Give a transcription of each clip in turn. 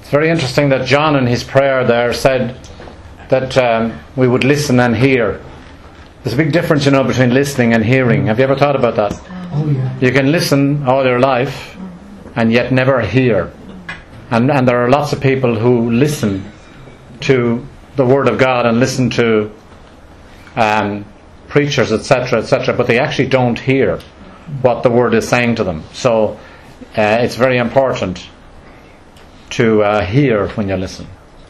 It's very interesting that John in his prayer there said that we would listen and hear. There's a big difference, between listening and hearing. Have you ever thought about that? Oh, yeah. You can listen all your life and yet never hear. And there are lots of people who listen to the Word of God and listen to preachers, etc., but they actually don't hear what the Word is saying to them. So it's very important to hear when you listen.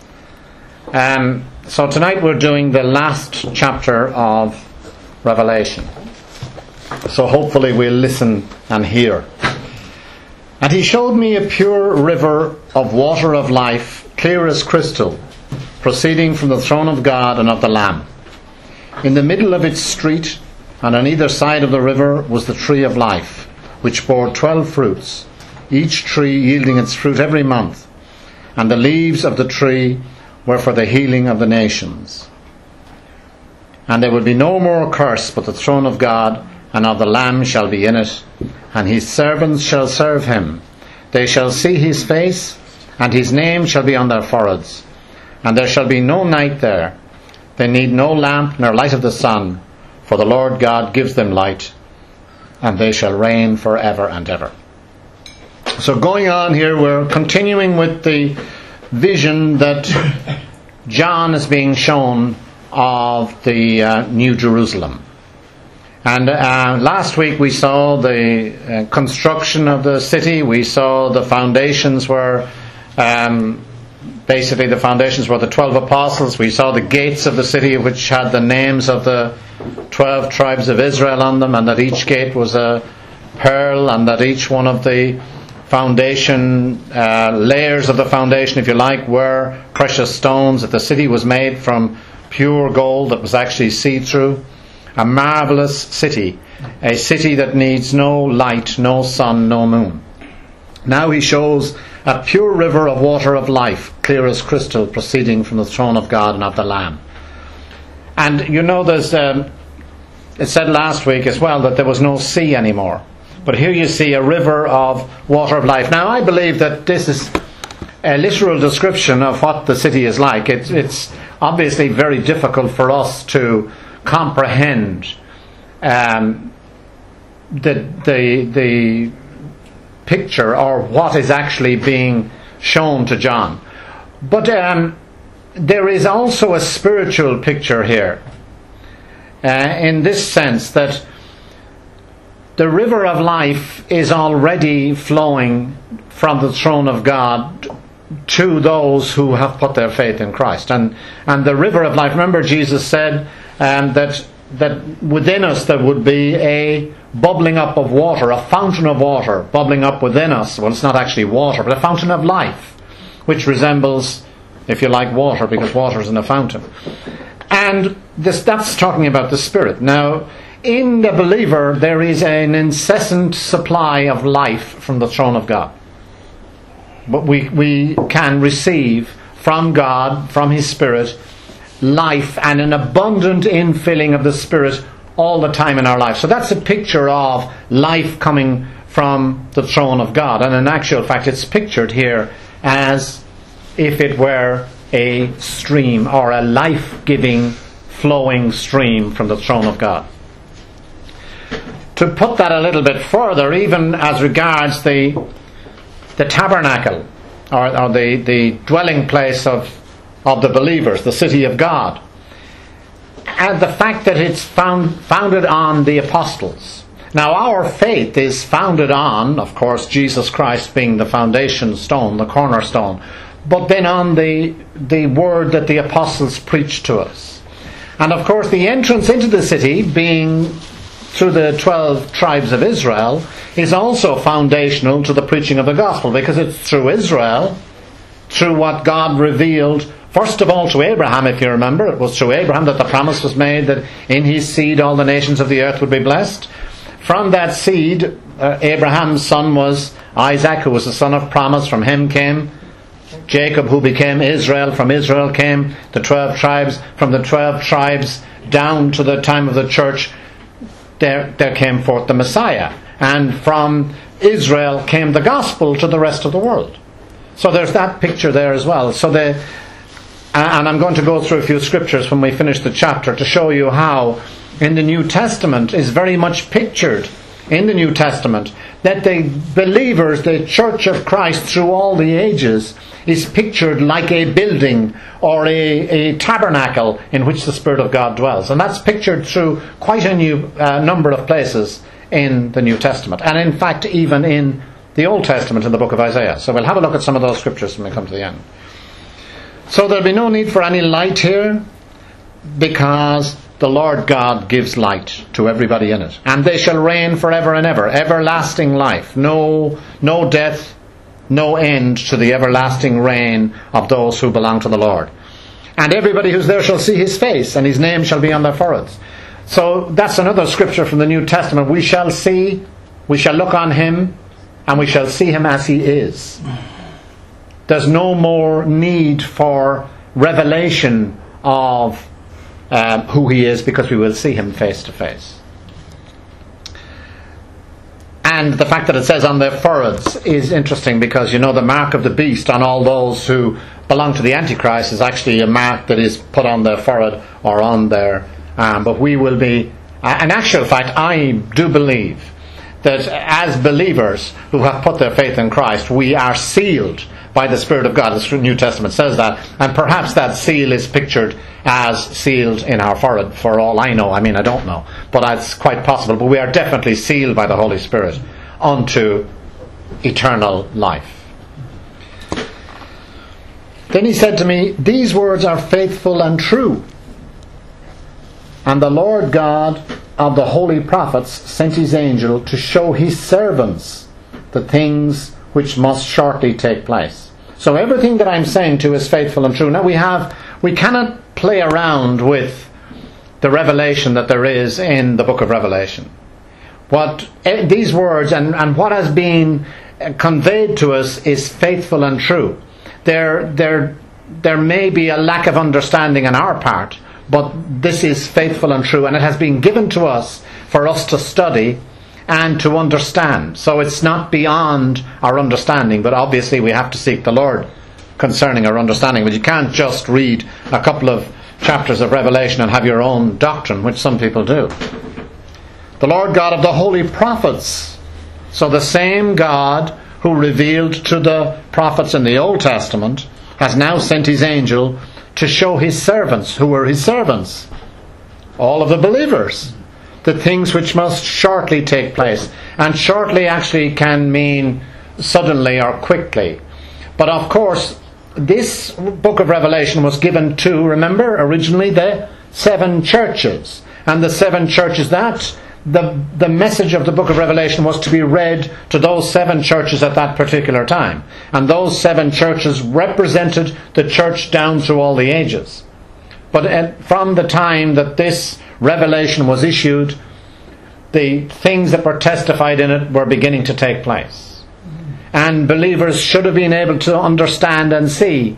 So tonight we're doing the last chapter of Revelation. So hopefully we'll listen and hear. And he showed me a pure river of water of life, clear as crystal, proceeding from the throne of God and of the Lamb. In the middle of its street, and on either side of the river, was the tree of life, which bore 12 fruits, each tree yielding its fruit every month. And the leaves of the tree were for the healing of the nations. And there will be no more curse, but the throne of God and of the Lamb shall be in it, and his servants shall serve him. They shall see his face, and his name shall be on their foreheads. And there shall be no night there. They need no lamp nor light of the sun, for the Lord God gives them light, and they shall reign forever and ever. So going on here, we're continuing with the vision that John is being shown of the New Jerusalem. And last week we saw the construction of the city. We saw the foundations were basically the foundations were the 12 apostles. We saw the gates of the city, which had the names of the 12 tribes of Israel on them, and that each gate was a pearl, and that each one of the foundation layers of the foundation, if you like, were precious stones. That the city was made from pure gold that was actually see-through. A marvelous city, a city that needs no light, no sun, no moon. Now he shows a pure river of water of life, clear as crystal, proceeding from the throne of God and of the Lamb. And there's it said last week as well that there was no sea anymore. But here you see a river of water of life. Now I believe that this is a literal description of what the city is like. It's obviously very difficult for us to comprehend the picture or what is actually being shown to John. But there is also a spiritual picture here, in this sense that the river of life is already flowing from the throne of God to those who have put their faith in Christ. And the river of life, remember Jesus said that within us there would be a bubbling up of water, a fountain of water bubbling up within us. Well, it's not actually water, but a fountain of life, which resembles, if you like, water, because water is in a fountain. And that's talking about the Spirit. Now, in the believer, there is an incessant supply of life from the throne of God. But we can receive from God, from His Spirit, life and an abundant infilling of the Spirit all the time in our life. So that's a picture of life coming from the throne of God. And in actual fact, it's pictured here as if it were a stream or a life-giving, flowing stream from the throne of God. To put that a little bit further, even as regards the tabernacle or the dwelling place of the believers, the city of God, and the fact that it's founded on the apostles. Now our faith is founded on, of course, Jesus Christ being the foundation stone, the cornerstone, but then on the word that the apostles preached to us. And of course the entrance into the city, being through the 12 tribes of Israel, is also foundational to the preaching of the gospel, because it's through Israel, through what God revealed, first of all to Abraham, if you remember. It was through Abraham that the promise was made that in his seed all the nations of the earth would be blessed. From that seed, Abraham's son was Isaac, who was the son of promise. From him came Jacob, who became Israel. From Israel came the 12 tribes. From the 12 tribes down to the time of the church, there came forth the Messiah. And from Israel came the gospel to the rest of the world. So there's that picture there as well. And I'm going to go through a few scriptures when we finish the chapter to show you how in the New Testament is very much pictured in the New Testament that the believers, the Church of Christ through all the ages, is pictured like a building or a tabernacle in which the Spirit of God dwells. And that's pictured through quite a new number of places in the New Testament. And in fact, even in the Old Testament in the book of Isaiah. So we'll have a look at some of those scriptures when we come to the end. So there'll be no need for any light here, because the Lord God gives light to everybody in it. And they shall reign forever and ever. Everlasting life. No death, no end to the everlasting reign of those who belong to the Lord. And everybody who's there shall see his face, and his name shall be on their foreheads. So that's another scripture from the New Testament. We shall look on him, and we shall see him as he is. There's no more need for revelation of who he is, because we will see him face to face. And the fact that it says on their foreheads is interesting, because you know the mark of the beast on all those who belong to the Antichrist is actually a mark that is put on their forehead or on their arm. But we will be, in actual fact, I do believe that as believers who have put their faith in Christ, we are sealed by the Spirit of God. The New Testament says that, and perhaps that seal is pictured as sealed in our forehead, for all I know. I mean, I don't know, but that's quite possible. But we are definitely sealed by the Holy Spirit unto eternal life. Then he said to me, "These words are faithful and true. And the Lord God of the holy prophets sent his angel to show his servants the things which must shortly take place." So everything that I'm saying to is faithful and true. Now we cannot play around with the revelation that there is in the book of Revelation. What these words and what has been conveyed to us is faithful and true. There may be a lack of understanding on our part, but this is faithful and true, and it has been given to us for us to study and to understand. So it's not beyond our understanding, but obviously we have to seek the Lord concerning our understanding. But you can't just read a couple of chapters of Revelation and have your own doctrine, which some people do. The Lord God of the holy prophets. So the same God who revealed to the prophets in the Old Testament has now sent his angel to show his servants. Who were his servants? All of the believers. The things which must shortly take place. And shortly actually can mean suddenly or quickly. But of course, this book of Revelation was given to, remember, originally the 7 churches. And the 7 churches, that the message of the book of Revelation was to be read to those 7 churches at that particular time. And those 7 churches represented the church down through all the ages. But from the time that this revelation was issued, the things that were testified in it were beginning to take place. And believers should have been able to understand and see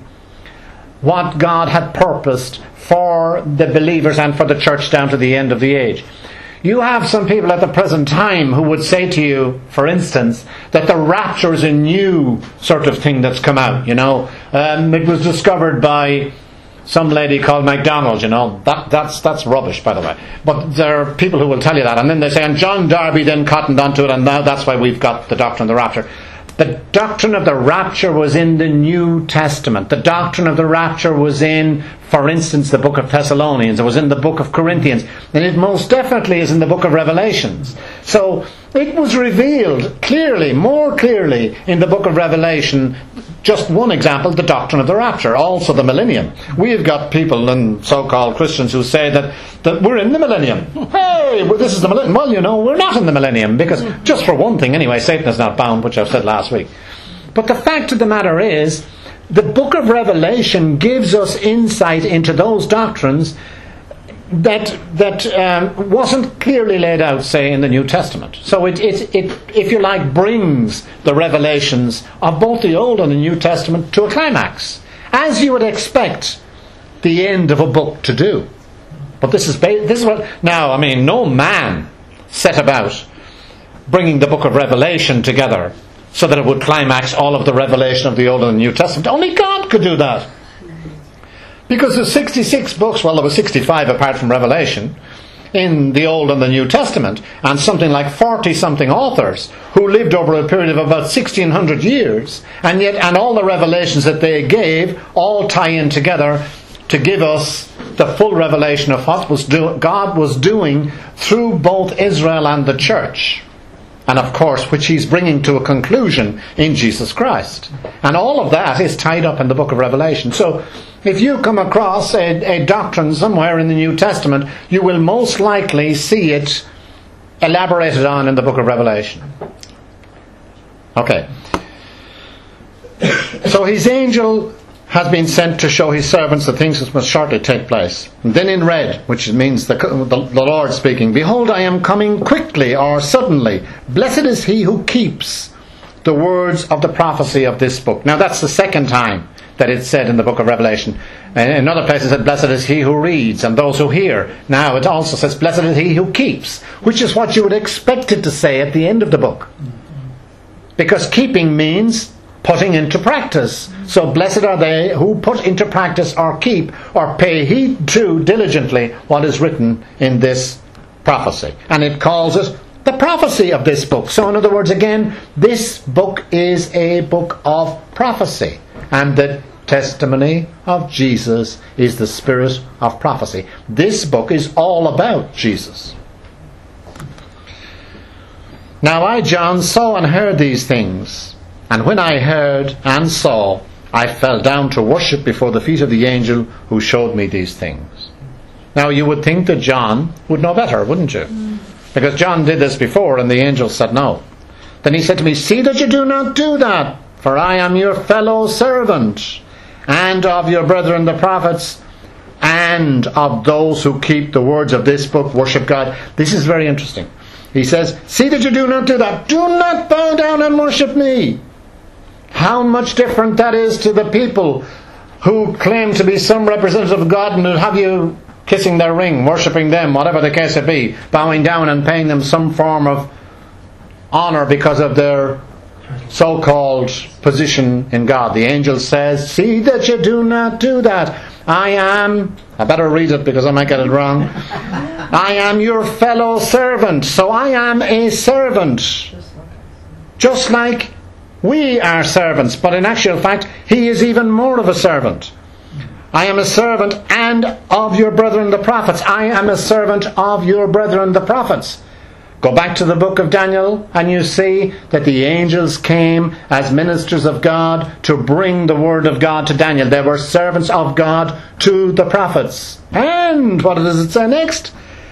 what God had purposed for the believers and for the church down to the end of the age. You have some people at the present time who would say to you, for instance, that the rapture is a new sort of thing that's come out. It was discovered by some lady called MacDonald. That's rubbish, by the way. But there are people who will tell you that, and then they say, and John Darby then cottoned onto it, and now that's why we've got the doctrine of the rapture. The doctrine of the rapture was in the New Testament. The doctrine of the rapture was in, for instance, the book of Thessalonians. It was in the book of Corinthians. And it most definitely is in the book of Revelations. So it was revealed clearly, more clearly, in the book of Revelation. Just one example, the doctrine of the rapture, also the millennium. We've got people and so-called Christians who say that we're in the millennium. Hey, this is the millennium. Well, we're not in the millennium, because just for one thing anyway, Satan is not bound, which I've said last week. But the fact of the matter is, the book of Revelation gives us insight into those doctrines that wasn't clearly laid out, say, in the New Testament. So it, if you like, brings the revelations of both the Old and the New Testament to a climax, as you would expect the end of a book to do. But this is what now. No man set about bringing the book of Revelation together so that it would climax all of the revelation of the Old and New Testament. Only God could do that. Because there's 66 books, well, there was 65 apart from Revelation, in the Old and the New Testament, and something like 40-something authors who lived over a period of about 1600 years, and all the revelations that they gave all tie in together to give us the full revelation of what God was doing through both Israel and the church. And of course, which he's bringing to a conclusion in Jesus Christ. And all of that is tied up in the book of Revelation. So, if you come across a doctrine somewhere in the New Testament, you will most likely see it elaborated on in the book of Revelation. Okay. So his angel has been sent to show his servants the things that must shortly take place. And then in red, which means the Lord speaking, "Behold, I am coming quickly," or suddenly. "Blessed is he who keeps the words of the prophecy of this book." Now that's the second time that it's said in the book of Revelation. In other places it said, "Blessed is he who reads and those who hear." Now it also says, "Blessed is he who keeps," which is what you would expect it to say at the end of the book. Because keeping means putting into practice. So blessed are they who put into practice or keep or pay heed to diligently what is written in this prophecy. And it calls it the prophecy of this book. So in other words, again, this book is a book of prophecy. And the testimony of Jesus is the spirit of prophecy. This book is all about Jesus. "Now I, John, saw and heard these things. And when I heard and saw, I fell down to worship before the feet of the angel who showed me these things." Now you would think that John would know better, wouldn't you? Because John did this before and the angel said no. Then he said to me, "See that you do not do that, for I am your fellow servant, and of your brethren the prophets, and of those who keep the words of this book, worship God." This is very interesting. He says, "See that you do not do that. Do not bow down and worship me." How much different that is to the people who claim to be some representative of God and who have you kissing their ring, worshipping them, whatever the case may be, bowing down and paying them some form of honour because of their so-called position in God. The angel says, "See that you do not do that. I better read it because I might get it wrong. I am your fellow servant." So I am a servant. Just like we are servants. But in actual fact, he is even more of a servant. "I am a servant and of your brethren the prophets." I am a servant of your brethren the prophets. Go back to the book of Daniel and you see that the angels came as ministers of God to bring the word of God to Daniel. They were servants of God to the prophets. And what does it say next?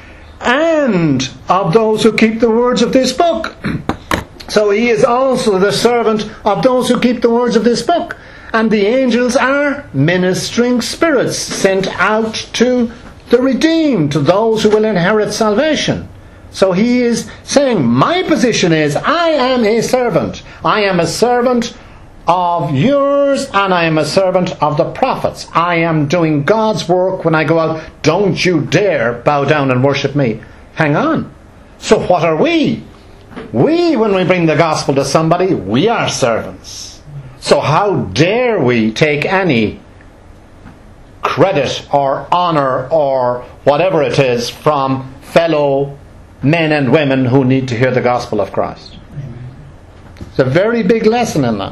"And of those who keep the words of this book." So he is also the servant of those who keep the words of this book. And the angels are ministering spirits sent out to the redeemed, to those who will inherit salvation. So he is saying, my position is, I am a servant. I am a servant of yours, and I am a servant of the prophets. I am doing God's work when I go out. Don't you dare bow down and worship me. Hang on. So what are we? We, when we bring the gospel to somebody, we are servants. So how dare we take any credit or honour or whatever it is from fellow men and women who need to hear the gospel of Christ? It's a very big lesson in that.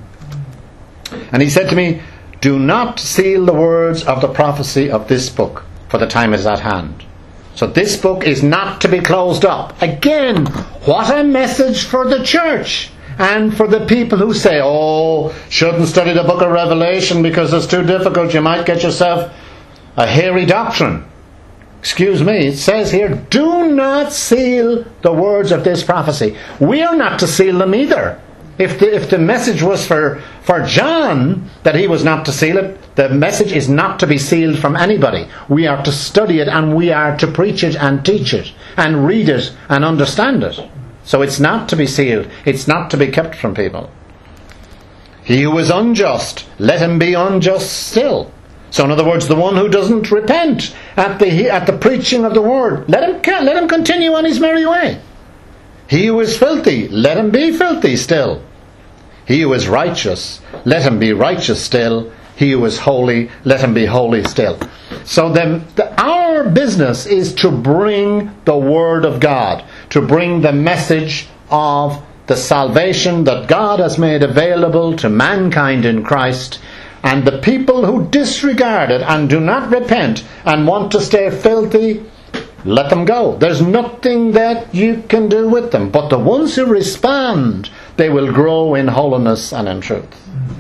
And he said to me, "Do not seal the words of the prophecy of this book, for the time is at hand." So this book is not to be closed up. Again, what a message for the church and for the people who say, "Oh, shouldn't study the book of Revelation because it's too difficult. You might get yourself a hairy doctrine." Excuse me, it says here, do not seal the words of this prophecy. We are not to seal them either. If the message was for John that he was not to seal it, the message is not to be sealed from anybody. We are to study it and we are to preach it and teach it and read it and understand it. So it's not to be sealed. It's not to be kept from people. "He who is unjust, let him be unjust still." So in other words, the one who doesn't repent at the preaching of the word, let him continue on his merry way. "He who is filthy, let him be filthy still. He who is righteous, let him be righteous still. He who is holy, let him be holy still. So then our business is to bring the Word of God, to bring the message of the salvation that God has made available to mankind in Christ. And the people who disregard it and do not repent and want to stay filthy, let them go. There's nothing that you can do with them. But the ones who respond, they will grow in holiness and in truth.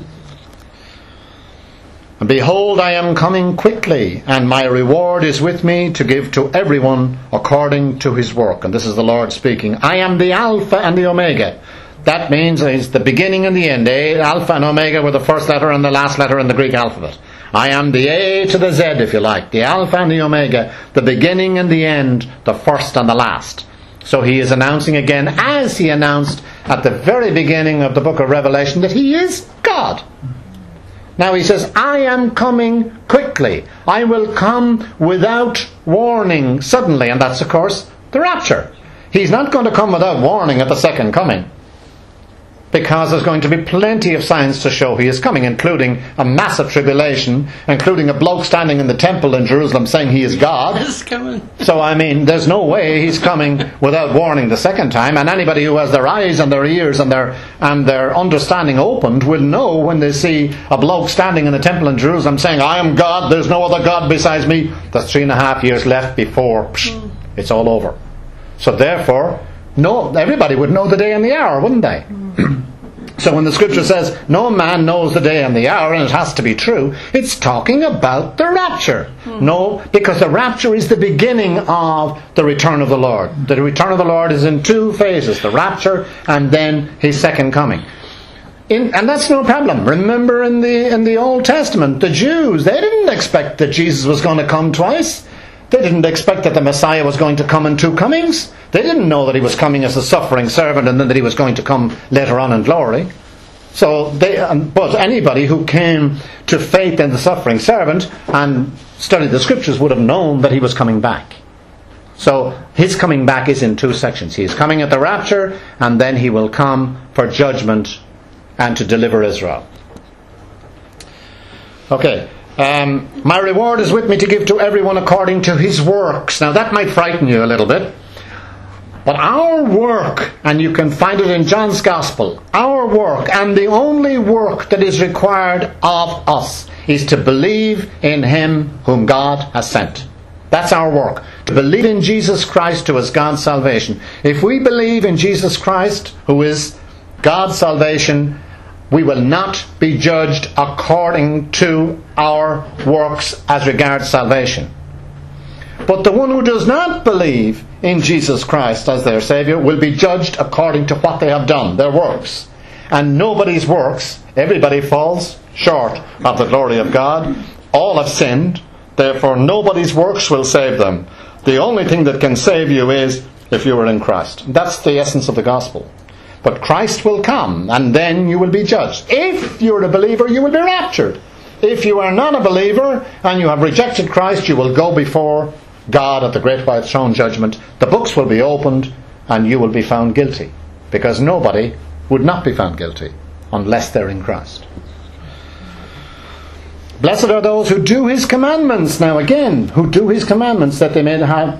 And behold, I am coming quickly, and my reward is with me to give to everyone according to his work. And this is the Lord speaking. I am the Alpha and the Omega. That means it's the beginning and the end. Alpha and Omega were the first letter and the last letter in the Greek alphabet. I am the A to the Z, if you like. The Alpha and the Omega. The beginning and the end. The first and the last. So he is announcing again, as he announced at the very beginning of the book of Revelation, that he is God. Now he says, I am coming quickly. I will come without warning suddenly. And that's, of course, the rapture. He's not going to come without warning at the second coming, because there's going to be plenty of signs to show he is coming, including a massive tribulation, including a bloke standing in the temple in Jerusalem saying he is God. It's coming. So, I mean, there's no way he's coming without warning the second time. And anybody who has their eyes and their ears and their understanding opened will know when they see a bloke standing in the temple in Jerusalem saying, I am God, there's no other God besides me. There's 3.5 years left before it's all over. So therefore, everybody would know the day and the hour, wouldn't they? So when the scripture says no man knows the day and the hour, and it has to be true, it's talking about the rapture. No, because the rapture is the beginning of the return of the Lord. The return of the Lord is in two phases, the rapture and then his second coming. And that's no problem. Remember in the Old Testament, the Jews, they didn't expect that Jesus was going to come twice. They didn't expect that the Messiah was going to come in two comings. They didn't know that he was coming as a suffering servant and then that he was going to come later on in glory. But anybody who came to faith in the suffering servant and studied the scriptures would have known that he was coming back. So his coming back is in two sections. He is coming at the rapture, and then he will come for judgment and to deliver Israel. Okay. My reward is with me to give to everyone according to his works. Now that might frighten you a little bit. But our work, and you can find it in John's Gospel, our work, and the only work that is required of us, is to believe in him whom God has sent. That's our work. To believe in Jesus Christ, who is God's salvation. If we believe in Jesus Christ, who is God's salvation, we will not be judged according to our works as regards salvation. But the one who does not believe in Jesus Christ as their Saviour will be judged according to what they have done, their works. And nobody's works, everybody falls short of the glory of God. All have sinned, therefore nobody's works will save them. The only thing that can save you is if you are in Christ. That's the essence of the gospel. But Christ will come, and then you will be judged. If you're a believer, you will be raptured. If you are not a believer, and you have rejected Christ, you will go before God at the great white throne judgment. The books will be opened, and you will be found guilty. Because nobody would not be found guilty, unless they're in Christ. Blessed are those who do his commandments. Now again, who do his commandments, that they may have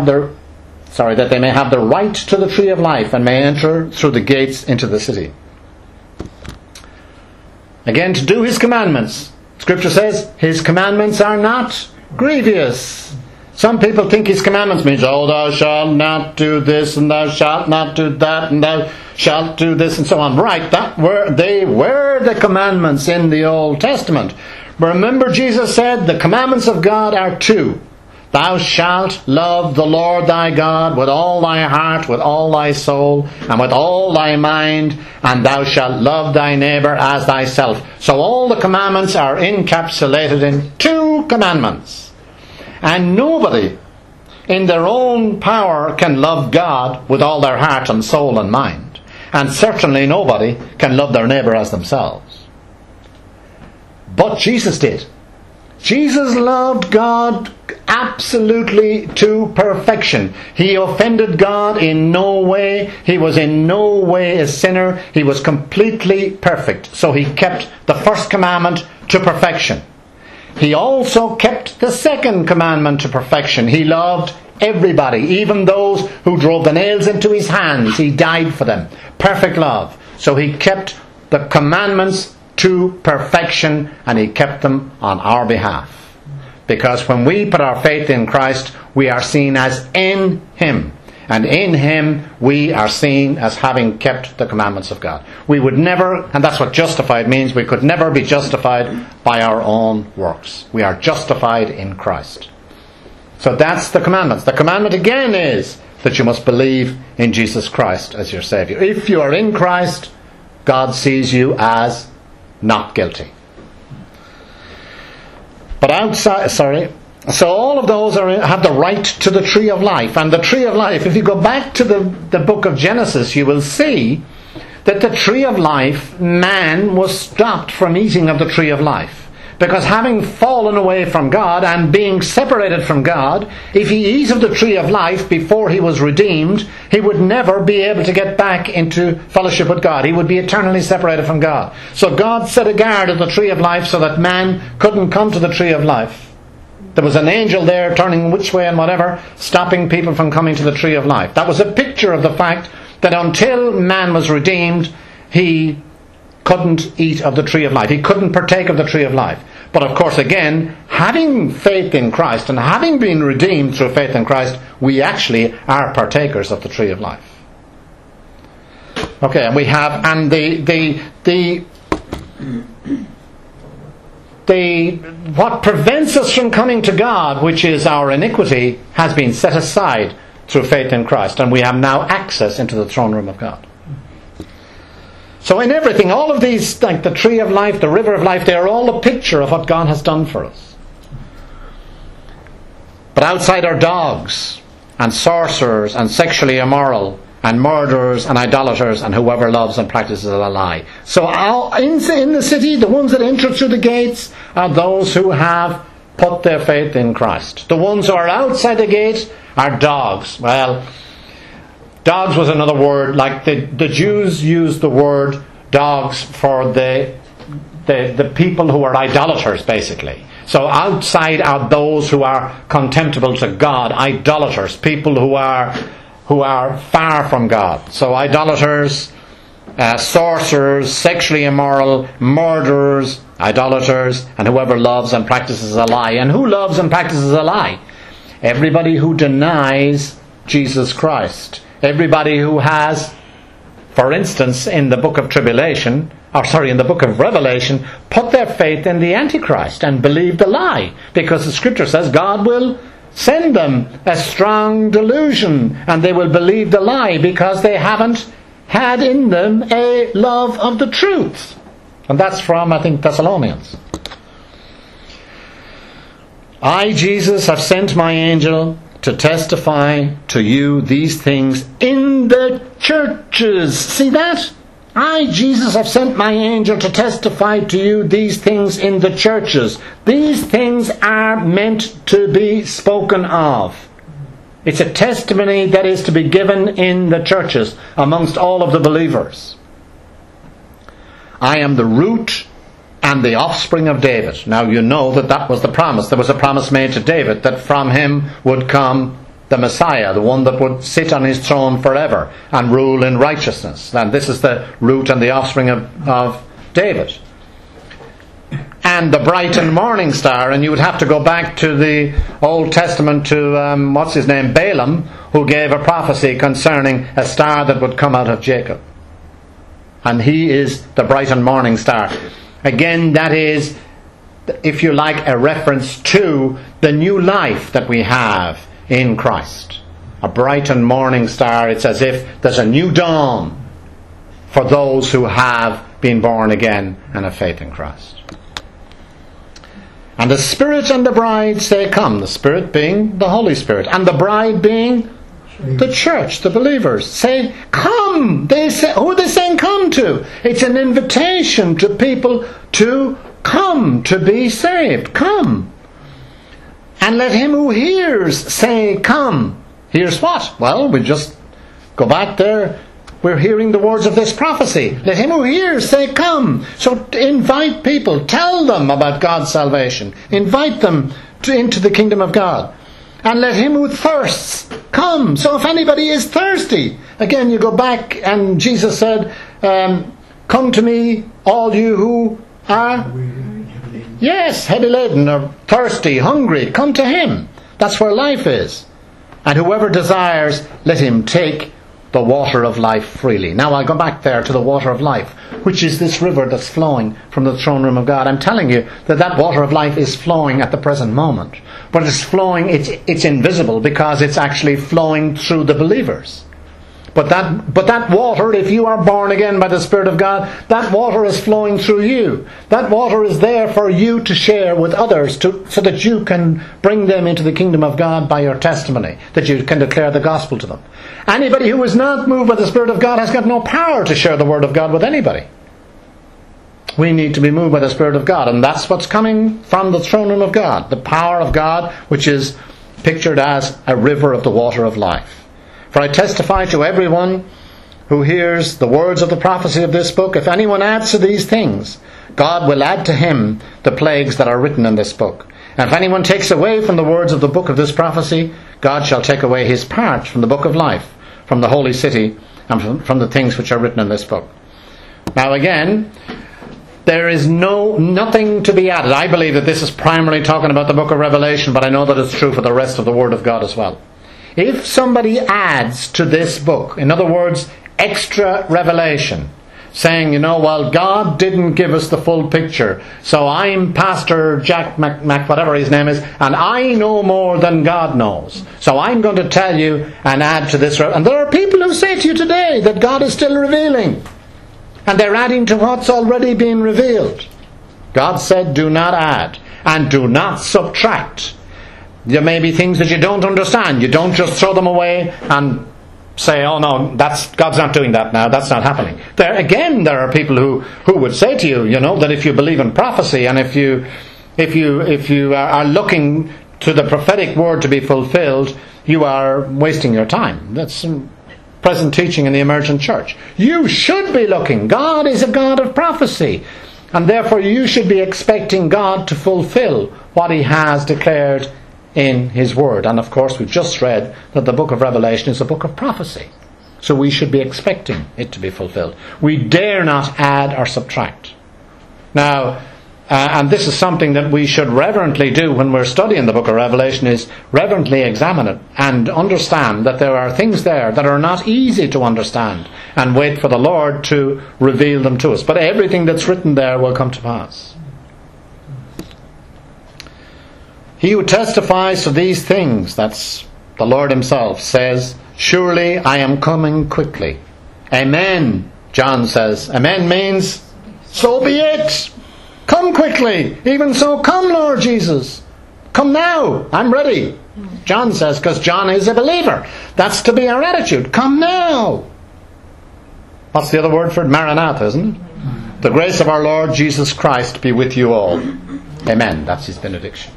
the right to the tree of life and may enter through the gates into the city. Again, to do his commandments. Scripture says his commandments are not grievous. Some people think his commandments means, oh, thou shalt not do this, and thou shalt not do that, and thou shalt do this, and so on. Right, they were the commandments in the Old Testament. Remember, Jesus said the commandments of God are two. Thou shalt love the Lord thy God with all thy heart, with all thy soul, and with all thy mind, and thou shalt love thy neighbour as thyself. So all the commandments are encapsulated in two commandments. And nobody in their own power can love God with all their heart and soul and mind. And certainly nobody can love their neighbour as themselves. But Jesus did. Jesus loved God absolutely to perfection. He offended God in no way. He was in no way a sinner. He was completely perfect. So he kept the first commandment to perfection. He also kept the second commandment to perfection. He loved everybody, even those who drove the nails into his hands. He died for them. Perfect love. So he kept the commandments to perfection, and he kept them on our behalf. Because when we put our faith in Christ, we are seen as in him. And in him we are seen as having kept the commandments of God. We would never, and that's what justified means, we could never be justified by our own works. We are justified in Christ. So that's the commandments. The commandment again is that you must believe in Jesus Christ as your Saviour. If you are in Christ, God sees you as not guilty. But so all of those have the right to the tree of life. And the tree of life, if you go back to the book of Genesis, you will see that the tree of life, man was stopped from eating of the tree of life. Because having fallen away from God and being separated from God, if he eats of the tree of life before he was redeemed, he would never be able to get back into fellowship with God. He would be eternally separated from God. So God set a guard at the tree of life so that man couldn't come to the tree of life. There was an angel there turning which way and whatever, stopping people from coming to the tree of life. That was a picture of the fact that until man was redeemed, he couldn't eat of the tree of life. He couldn't partake of the tree of life. But of course, again, having faith in Christ and having been redeemed through faith in Christ, we actually are partakers of the tree of life. Okay, and we have, and what prevents us from coming to God, which is our iniquity, has been set aside through faith in Christ, and we have now access into the throne room of God. So in everything, all of these, like the tree of life, the river of life, they are all a picture of what God has done for us. But outside are dogs, and sorcerers, and sexually immoral, and murderers, and idolaters, and whoever loves and practices a lie. So in the city, the ones that enter through the gates are those who have put their faith in Christ. The ones who are outside the gate are dogs. Well, dogs was another word, like the Jews used the word dogs for the people who are idolaters, basically. So outside are those who are contemptible to God, idolaters, people who are far from God. So idolaters, sorcerers, sexually immoral, murderers, idolaters, and whoever loves and practices a lie. And who loves and practices a lie? Everybody who denies Jesus Christ. Everybody who has, for instance, in the book of in the book of Revelation, put their faith in the Antichrist and believe the lie. Because the scripture says God will send them a strong delusion and they will believe the lie because they haven't had in them a love of the truth. And that's from, I think, Thessalonians. I, Jesus, have sent my angel to testify to you these things in the churches. See that? I, Jesus, have sent my angel to testify to you these things in the churches. These things are meant to be spoken of. It's a testimony that is to be given in the churches amongst all of the believers. I am the root and the offspring of David. Now you know that was the promise. There was a promise made to David that from him would come the Messiah, the one that would sit on his throne forever and rule in righteousness. And this is the root and the offspring of David. And the bright and morning star, and you would have to go back to the Old Testament to, Balaam, who gave a prophecy concerning a star that would come out of Jacob. And he is the bright and morning star. Again, that is, if you like, a reference to the new life that we have in Christ. A bright and morning star, it's as if there's a new dawn for those who have been born again and have faith in Christ. And the Spirit and the bride say, come. The Spirit being the Holy Spirit, and the bride being the church, the believers, say, come. They say, who are they saying come to? It's an invitation to people to come, to be saved. Come. And let him who hears say, come. Hears what? Well, we just go back there. We're hearing the words of this prophecy. Let him who hears say, come. So invite people. Tell them about God's salvation. Invite them into the kingdom of God. And let him who thirsts come. So if anybody is thirsty, again you go back and Jesus said, come to me, all you who are, yes, heavy laden or thirsty, hungry, come to him. That's where life is. And whoever desires, let him take the water of life freely. Now I'll go back there to the water of life, which is this river that's flowing from the throne room of God. I'm telling you that water of life is flowing at the present moment. But it's flowing, it's invisible because it's actually flowing through the believers. But that water, if you are born again by the Spirit of God, that water is flowing through you. That water is there for you to share with others so that you can bring them into the kingdom of God by your testimony, that you can declare the gospel to them. Anybody who is not moved by the Spirit of God has got no power to share the word of God with anybody. We need to be moved by the Spirit of God, and that's what's coming from the throne room of God, the power of God, which is pictured as a river of the water of life. For I testify to everyone who hears the words of the prophecy of this book, if anyone adds to these things, God will add to him the plagues that are written in this book. And if anyone takes away from the words of the book of this prophecy, God shall take away his part from the book of life, from the holy city, and from the things which are written in this book. Now again, there is nothing to be added. I believe that this is primarily talking about the book of Revelation, but I know that it's true for the rest of the Word of God as well. If somebody adds to this book, in other words, extra revelation, saying, well, God didn't give us the full picture, so I'm Pastor Jack Mac whatever his name is, and I know more than God knows, so I'm going to tell you and add to this. And there are people who say to you today that God is still revealing, and they're adding to what's already been revealed. God said, do not add, and do not subtract. There may be things that you don't understand. You don't just throw them away and say, oh no, God's not doing that now, that's not happening. There are people who would say to you, that if you believe in prophecy and if you are looking to the prophetic word to be fulfilled, you are wasting your time. That's present teaching in the emergent church. You should be looking. God is a God of prophecy, and therefore you should be expecting God to fulfill what he has declared in his word. And of course we've just read that the book of Revelation is a book of prophecy, so we should be expecting it to be fulfilled. We dare not add or subtract. Now, and this is something that we should reverently do when we're studying the book of Revelation, is reverently examine it and understand that there are things there that are not easy to understand, and wait for the Lord to reveal them to us. But everything that's written there will come to pass. He who testifies to these things, that's the Lord himself, says, surely I am coming quickly. Amen, John says. Amen means, so be it. Come quickly. Even so, come, Lord Jesus. Come now. I'm ready. John says, because John is a believer. That's to be our attitude. Come now. What's the other word for it? Maranatha, isn't it? The grace of our Lord Jesus Christ be with you all. Amen. That's his benediction.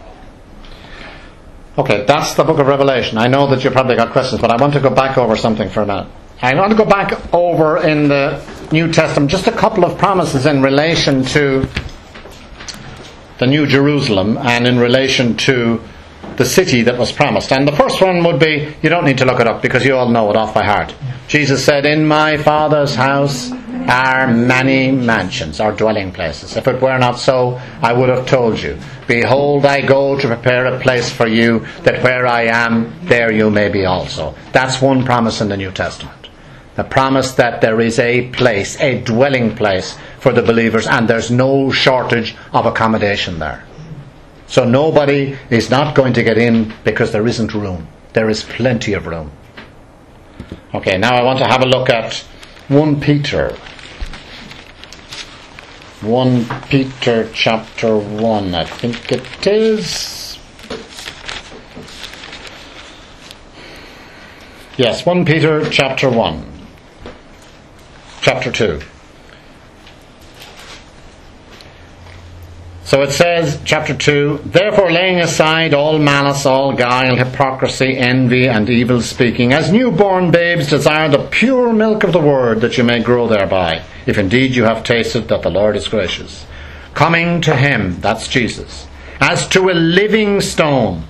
Okay, that's the book of Revelation. I know that you probably got questions, but I want to go back over something for a minute. I want to go back over in the New Testament just a couple of promises in relation to the New Jerusalem and in relation to the city that was promised. And the first one would be, you don't need to look it up because you all know it off by heart. Jesus said, in my Father's house are many mansions, or dwelling places. If it were not so, I would have told you. Behold, I go to prepare a place for you, that where I am, there you may be also. That's one promise in the New Testament. The promise that there is a place, a dwelling place for the believers, and there's no shortage of accommodation there. So nobody is not going to get in because there isn't room. There is plenty of room. Okay, now I want to have a look at 1 Peter. 1 Peter chapter 1, I think it is. Yes, 1 Peter chapter 1. Chapter 2. So it says, chapter 2, therefore laying aside all malice, all guile, hypocrisy, envy, and evil speaking, as newborn babes desire the pure milk of the word, that you may grow thereby, if indeed you have tasted that the Lord is gracious. Coming to him, that's Jesus, as to a living stone,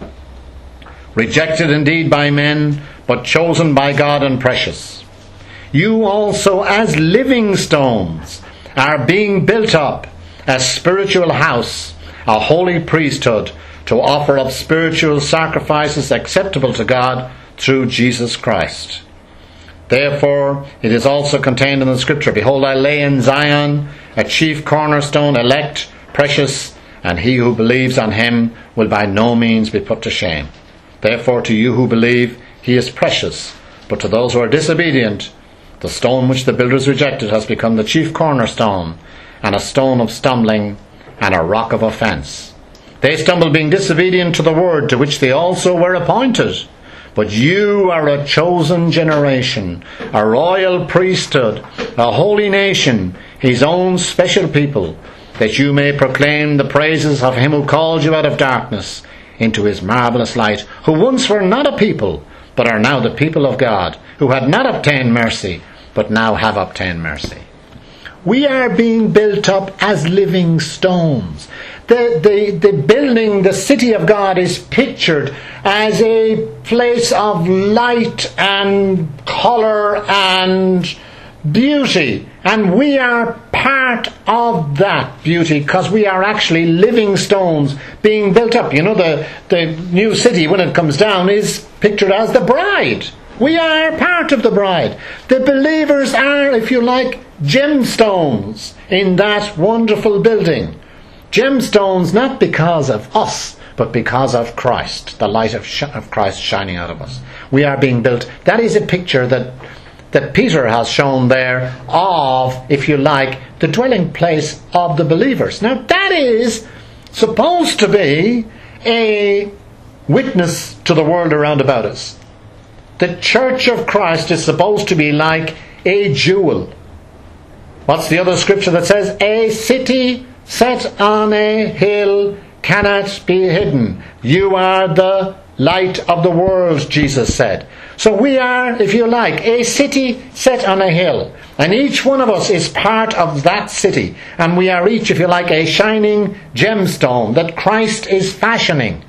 rejected indeed by men, but chosen by God and precious. You also, as living stones, are being built up, a spiritual house, a holy priesthood, to offer up spiritual sacrifices acceptable to God through Jesus Christ. Therefore, it is also contained in the Scripture, behold, I lay in Zion a chief cornerstone, elect, precious, and he who believes on him will by no means be put to shame. Therefore, to you who believe, he is precious, but to those who are disobedient, the stone which the builders rejected has become the chief cornerstone, and a stone of stumbling, and a rock of offence. They stumbled, being disobedient to the word, to which they also were appointed. But you are a chosen generation, a royal priesthood, a holy nation, his own special people, that you may proclaim the praises of him who called you out of darkness into his marvellous light, who once were not a people, but are now the people of God, who had not obtained mercy, but now have obtained mercy. We are being built up as living stones. The building, the city of God, is pictured as a place of light and colour and beauty. And we are part of that beauty, because we are actually living stones being built up. You know, the new city, when it comes down, is pictured as the bride. We are part of the bride. The believers are, if you like, gemstones in that wonderful building. Gemstones not because of us, but because of Christ, the light of Christ shining out of us. We are being built. That is a picture that Peter has shown there of, if you like, the dwelling place of the believers. Now that is supposed to be a witness to the world around about us. The church of Christ is supposed to be like a jewel. What's the other scripture that says, a city set on a hill cannot be hidden? You are the light of the world, Jesus said. So we are, if you like, a city set on a hill. And each one of us is part of that city. And we are each, if you like, a shining gemstone that Christ is fashioning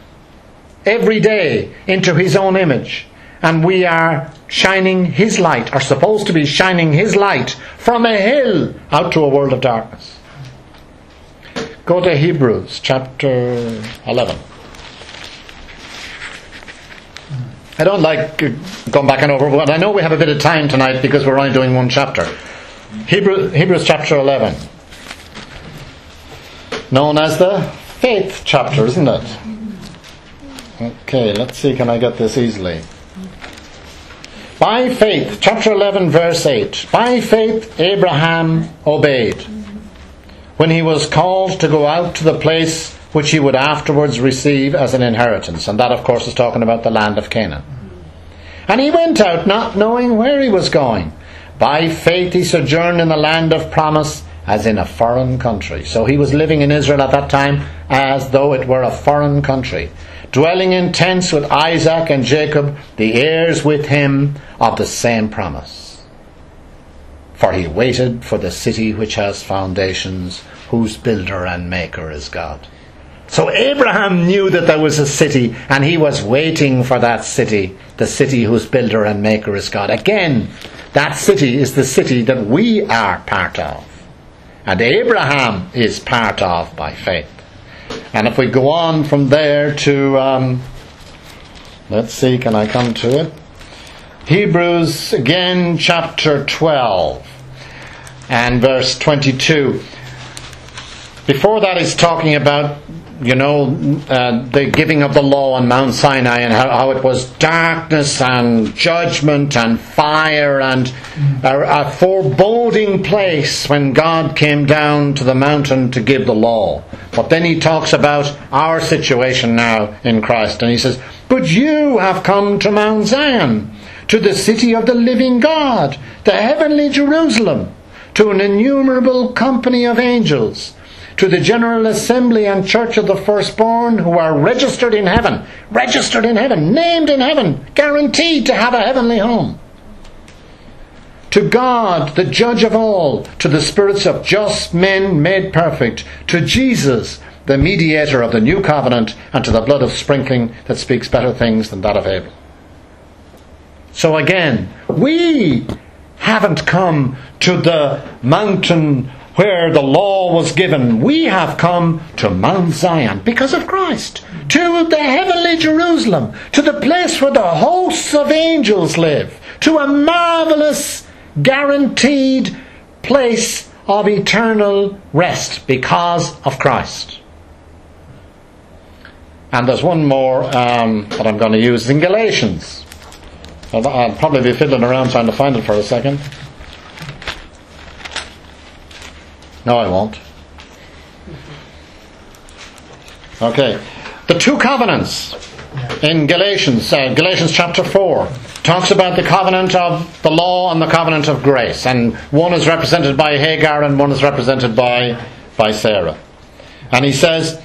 every day into his own image. And we are shining his light, are supposed to be shining his light from a hill out to a world of darkness. Go to Hebrews chapter 11. I don't like going back and over, but I know we have a bit of time tonight because we're only doing one chapter. Hebrews chapter 11. Known as the faith chapter, isn't it? Okay, let's see, can I get this easily? By faith, chapter 11, verse 8. By faith Abraham obeyed when he was called to go out to the place which he would afterwards receive as an inheritance. And that, of course, is talking about the land of Canaan. And he went out not knowing where he was going. By faith he sojourned in the land of promise, as in a foreign country. So he was living in Israel at that time as though it were a foreign country, dwelling in tents with Isaac and Jacob, the heirs with him of the same promise. For he waited for the city which has foundations, whose builder and maker is God. So Abraham knew that there was a city, and he was waiting for that city, the city whose builder and maker is God. Again, that city is the city that we are part of, and Abraham is part of by faith. And if we go on from there to, let's see, can I come to it? Hebrews, again, chapter 12 and verse 22. Before that, he's talking about, the giving of the law on Mount Sinai, and how it was darkness and judgment and fire and a foreboding place when God came down to the mountain to give the law. But then he talks about our situation now in Christ, and he says, but you have come to Mount Zion, to the city of the living God, the heavenly Jerusalem, to an innumerable company of angels, to the general assembly and church of the firstborn who are registered in heaven, named in heaven, guaranteed to have a heavenly home. To God, the judge of all, to the spirits of just men made perfect, to Jesus, the mediator of the new covenant, and to the blood of sprinkling that speaks better things than that of Abel. So again, we haven't come to the mountain where the law was given. We have come to Mount Zion because of Christ, to the heavenly Jerusalem, to the place where the hosts of angels live, to a marvelous, guaranteed place of eternal rest because of Christ. And there's one more that I'm going to use in Galatians. I'll probably be fiddling around trying to find it for a second. No, I won't. Okay. The two covenants in Galatians chapter 4 talks about the covenant of the law and the covenant of grace. And one is represented by Hagar and one is represented by Sarah. And he says,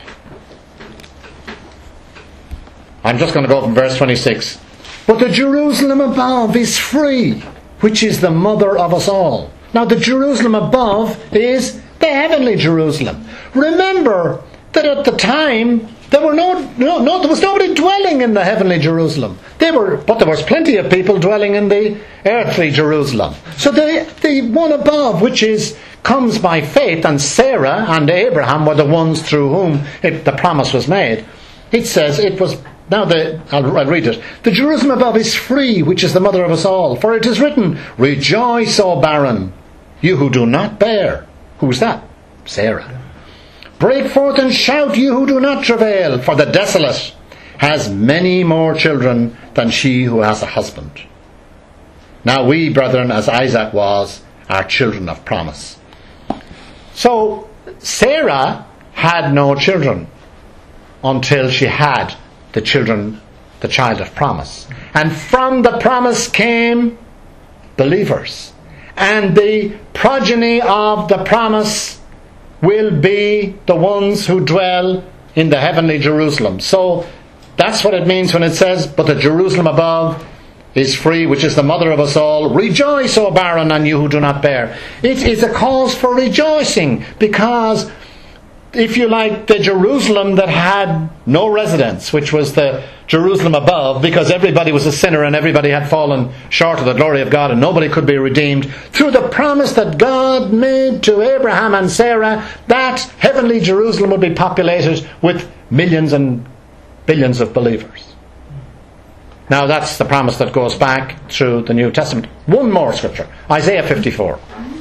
I'm just going to go from verse 26. But the Jerusalem above is free, which is the mother of us all. Now the Jerusalem above is the heavenly Jerusalem. Remember that at the time there was nobody dwelling in the heavenly Jerusalem. But there was plenty of people dwelling in the earthly Jerusalem. So the one above, which comes by faith, and Sarah and Abraham were the ones through whom the promise was made. It says it was. Now, I'll read it. The Jerusalem above is free, which is the mother of us all. For it is written, Rejoice, O barren, you who do not bear. Who's that? Sarah. Break forth and shout, you who do not travail, for the desolate has many more children than she who has a husband. Now we, brethren, as Isaac was, are children of promise. So, Sarah had no children until she had the child of promise. And from the promise came believers. And the progeny of the promise will be the ones who dwell in the heavenly Jerusalem. So that's what it means when it says, but the Jerusalem above is free, which is the mother of us all. Rejoice, O barren, and you who do not bear. It is a cause for rejoicing, because if you like, the Jerusalem that had no residents, which was the Jerusalem above, because everybody was a sinner and everybody had fallen short of the glory of God and nobody could be redeemed, through the promise that God made to Abraham and Sarah, that heavenly Jerusalem would be populated with millions and billions of believers. Now that's the promise that goes back through the New Testament. One more scripture, Isaiah 54.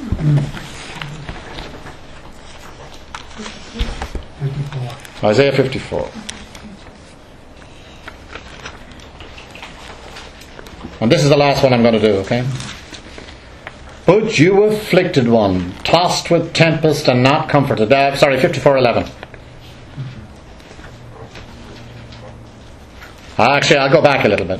Isaiah 54. And this is the last one I'm going to do, okay? But you afflicted one, tossed with tempest and not comforted. 54:11. Actually, I'll go back a little bit.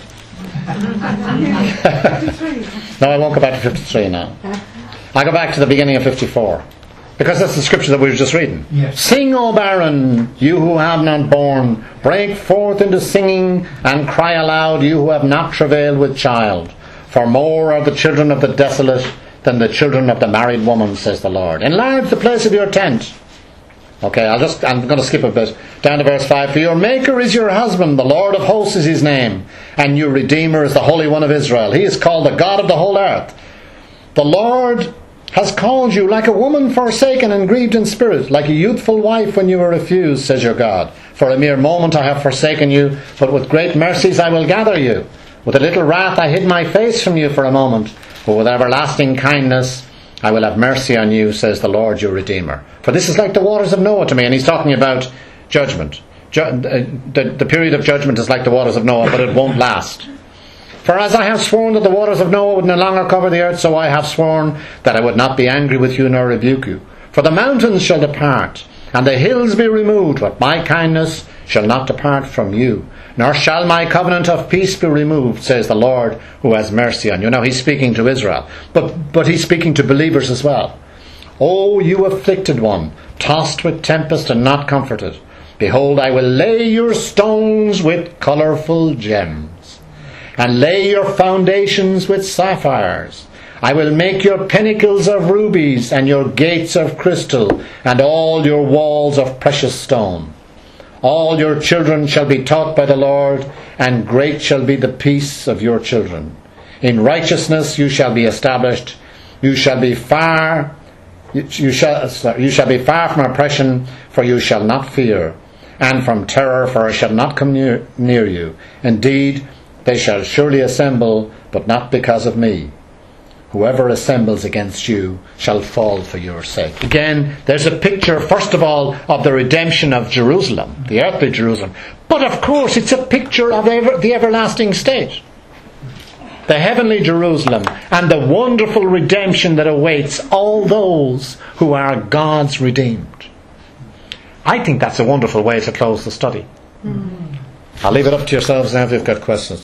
No, I won't go back to 53 now. I'll go back to the beginning of 54. Because that's the scripture that we were just reading. Yes. Sing, O barren, you who have not borne. Break forth into singing and cry aloud, you who have not travailed with child. For more are the children of the desolate than the children of the married woman, says the Lord. Enlarge the place of your tent. Okay, I'm going to skip a bit. Down to verse 5. For your Maker is your husband, the Lord of hosts is his name, and your Redeemer is the Holy One of Israel. He is called the God of the whole earth. The Lord has called you like a woman forsaken and grieved in spirit, like a youthful wife when you were refused, says your God. For a mere moment I have forsaken you, but with great mercies I will gather you. With a little wrath I hid my face from you for a moment, but with everlasting kindness I will have mercy on you, says the Lord your Redeemer. For this is like the waters of Noah to me. And he's talking about judgment. The period of judgment is like the waters of Noah, but it won't last. For as I have sworn that the waters of Noah would no longer cover the earth, so I have sworn that I would not be angry with you nor rebuke you. For the mountains shall depart, and the hills be removed, but my kindness shall not depart from you, nor shall my covenant of peace be removed, says the Lord who has mercy on you. Now he's speaking to Israel, but he's speaking to believers as well. O you afflicted one, tossed with tempest and not comforted, behold, I will lay your stones with colourful gems, and lay your foundations with sapphires. I will make your pinnacles of rubies, and your gates of crystal, and all your walls of precious stone. All your children shall be taught by the Lord, and great shall be the peace of your children. In righteousness you shall be established. You shall be far from oppression, for you shall not fear, and from terror, for it shall not come near you. Indeed, they shall surely assemble, but not because of me. Whoever assembles against you shall fall for your sake. Again, there's a picture, first of all, of the redemption of Jerusalem, the earthly Jerusalem. But of course, it's a picture of the everlasting state, the heavenly Jerusalem, and the wonderful redemption that awaits all those who are God's redeemed. I think that's a wonderful way to close the study. I'll leave it up to yourselves now if you've got questions.